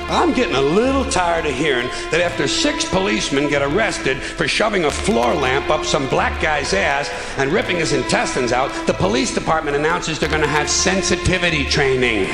I'm getting a little tired of hearing that after 6 policemen get arrested for shoving a floor lamp up some black guy's ass and ripping his intestines out, the police department announces they're going to have sensitivity training.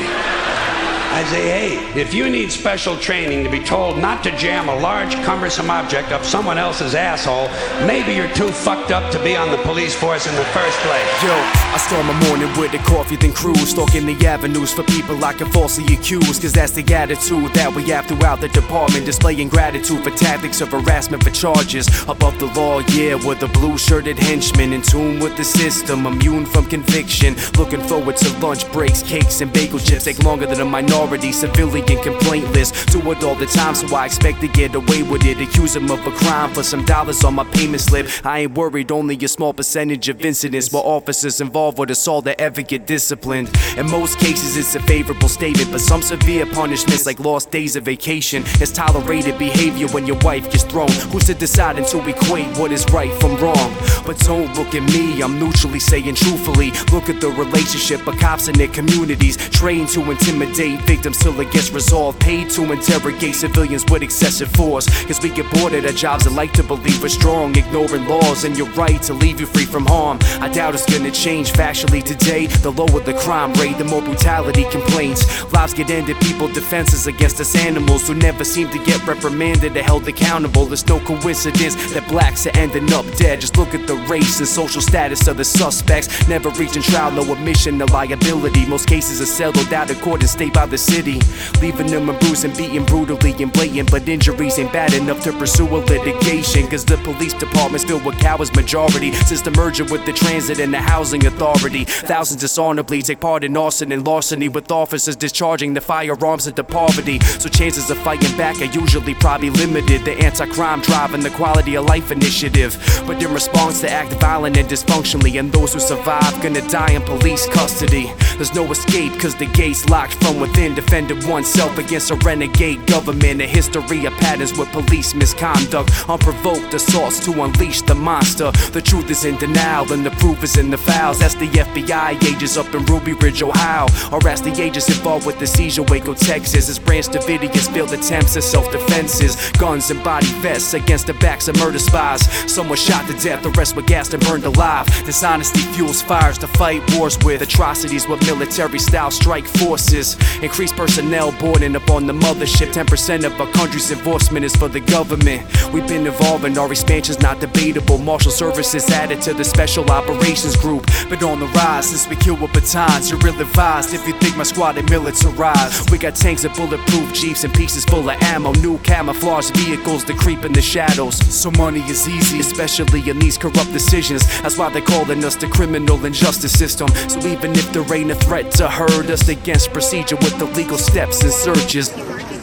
I say, hey, if you need special training to be told not to jam a large, cumbersome object up someone else's asshole, maybe you're too fucked up to be on the police force in the first place. Yo, I start my morning with a coffee, then cruise, stalking the avenues for people I can falsely accuse. Cause that's the attitude that we have throughout the department, displaying gratitude for tactics of harassment for charges above the law, yeah, we're the blue-shirted henchmen, in tune with the system, immune from conviction, looking forward to lunch breaks, cakes and bagel chips, take longer than a minority, civilian complaint list, do it all the time, so I expect to get away with it, accuse them of a crime for some dollars on my payment slip. I ain't worried, only a small percentage of incidents where officers involved with assault that ever get disciplined. In most cases it's a favorable statement, but some severe punishments like lost days of vacation is tolerated behavior when your wife gets thrown. Who's to decide and to equate what is right from wrong? But don't look at me, I'm neutrally saying truthfully, look at the relationship of cops and their communities, trained to intimidate victims till it gets resolved, paid to interrogate civilians with excessive force. Cause we get bored at our jobs and like to believe we're strong, ignoring laws and your right to leave you free from harm. I doubt it's gonna change factually today. The lower the crime rate, the more brutality complaints. Lives get ended, people defenses against us animals who never seem to get reprimanded or held accountable. It's no coincidence that blacks are ending up dead. Just look at the race and social status of the suspects. Never reaching trial, no admission, no liability. Most cases are settled out of court and stayed by the city, leaving them bruised and beaten brutally and blatant. But injuries ain't bad enough to pursue a litigation, cause the police department's filled with cowards majority since the merger with the transit and the housing authority. Thousands dishonorably take part in arson and larceny, with officers discharging the firearms into poverty. So chances of fighting back are usually probably limited. The anti-crime drive and the quality of life initiative, but in response to act violent and dysfunctionally, and those who survive gonna die in police custody. There's no escape cause the gate's locked from within, defending oneself against a renegade government. A history of patterns with police misconduct, unprovoked assaults to unleash the monster. The truth is in denial and the proof is in the files. That's the FBI agents up in Ruby Ridge, Ohio, or ask the agents involved with the seizure Waco, Texas. As Branch Davidians failed attempts at self-defenses, guns and body vests against the backs of murder spies. Some were shot to death, the rest were gassed and burned alive. Dishonesty fuels fires to fight wars with, atrocities with military-style strike forces. Increased personnel boarding up on the mothership. 10% of our country's enforcement is for the government. We've been evolving, our expansion's not debatable. Marshal services added to the special operations group, but on the rise since we kill with batons. You're ill-advised if you think my squad ain't militarized. We got tanks and bulletproof jeeps and pieces full of ammo, new camouflage vehicles that creep in the shadows. So money is easy, especially in these corrupt decisions. That's why they're calling us the criminal injustice system. So even if there ain't a threat to hurt us, against procedure with the legal steps and searches.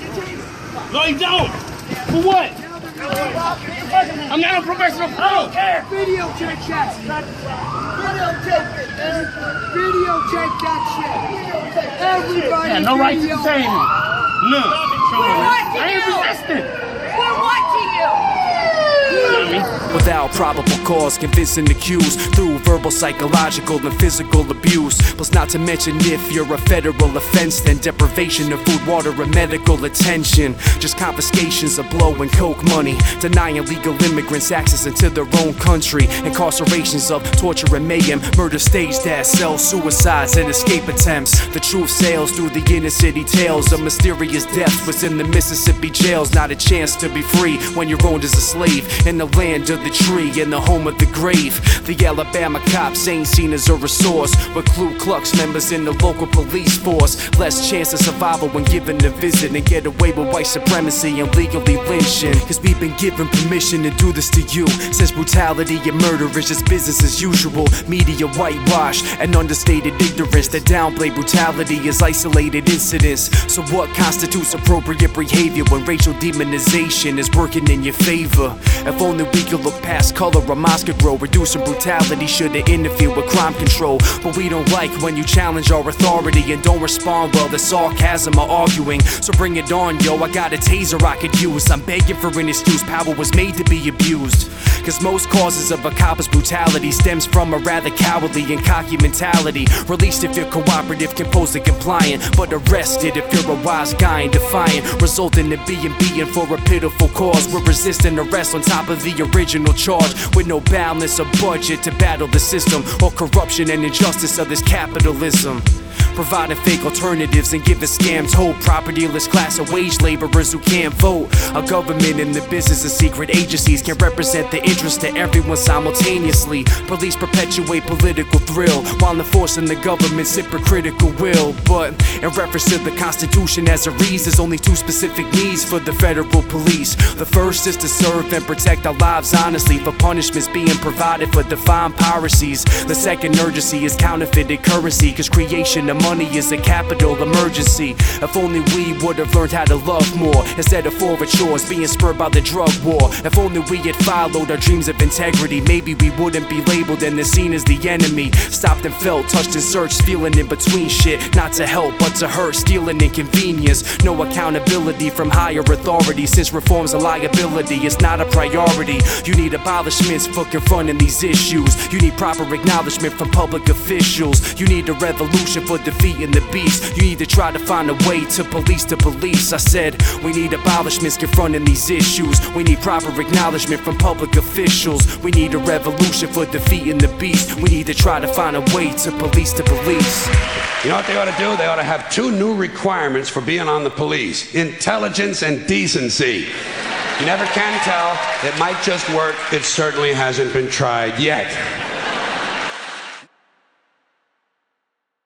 No, you don't! For what? I'm not a professional pro! I don't care! Videotape that shit! Videotape it, man! Videotape that shit! Everybody Yeah, no right to detain me. None. We're watching I ain't you! resisting. We're watching you! Without probable cause, convincing accused through verbal, psychological, and physical abuse. Plus not to mention if you're a federal offense, then deprivation of food, water, and medical attention. Just confiscations of blow and coke money, denying legal immigrants access into their own country. Incarcerations of torture and mayhem, murder staged at cell suicides and escape attempts. The truth sails through the inner city tales of mysterious death was in the Mississippi jails. Not a chance to be free when you're owned as a slave in the land of the tree, in the home of the grave. The Alabama cops ain't seen as a resource, with Ku Klux members in the local police force. Less chance of survival when given a visit, and get away with white supremacy and legally lynching. Cause we've been given permission to do this to you, since brutality and murder is just business as usual. Media whitewash and understated ignorance that downplay brutality as isolated incidents. So what constitutes appropriate behavior when racial demonization is working in your favor? If only we could look past color, a mosque could grow. Reducing brutality should have interfered with crime control. But we don't like when you challenge our authority and don't respond well to sarcasm or arguing. So bring it on, yo, I got a taser I could use. I'm begging for an excuse, power was made to be abused. Cause most causes of a cop's brutality stems from a rather cowardly and cocky mentality. Released if you're cooperative, composed and compliant, but arrested if you're a wise guy and defiant, resulting in being beaten for a pitiful cause. We're resisting arrest on top of the original charge, with no balance or budget to battle the system or corruption and injustice of this capitalism. Providing fake alternatives and giving scams hope. Propertyless class of wage laborers who can't vote. A government in the business of secret agencies can represent the interest to everyone simultaneously. Police perpetuate political thrill while enforcing the government's hypocritical will. But in reference to the Constitution as it reads, there's only two specific needs for the federal police. The first is to serve and protect our lives honestly, for punishments being provided for defined piracies. The second urgency is counterfeited currency, cause creation of money is a capital emergency. If only we would have learned how to love more instead of forward chores being spurred by the drug war. If only we had followed our dreams of integrity, maybe we wouldn't be labeled and seen as the enemy. Stopped and felt, touched and searched, feeling in between shit. Not to help but to hurt, stealing inconvenience. No accountability from higher authority, since reform's a liability, it's not a priority. You need abolishments for confronting these issues. You need proper acknowledgement from public officials. You need a revolution for defeating the beast. You need to try to find a way to police. I said we need abolishments confronting these issues. We need proper acknowledgement from public officials. We need a revolution for defeating the beast. We need to try to find a way to police. You know what they ought to do? They ought to have two new requirements for being on the police: intelligence and decency. You never can tell. It might just work. It certainly hasn't been tried yet.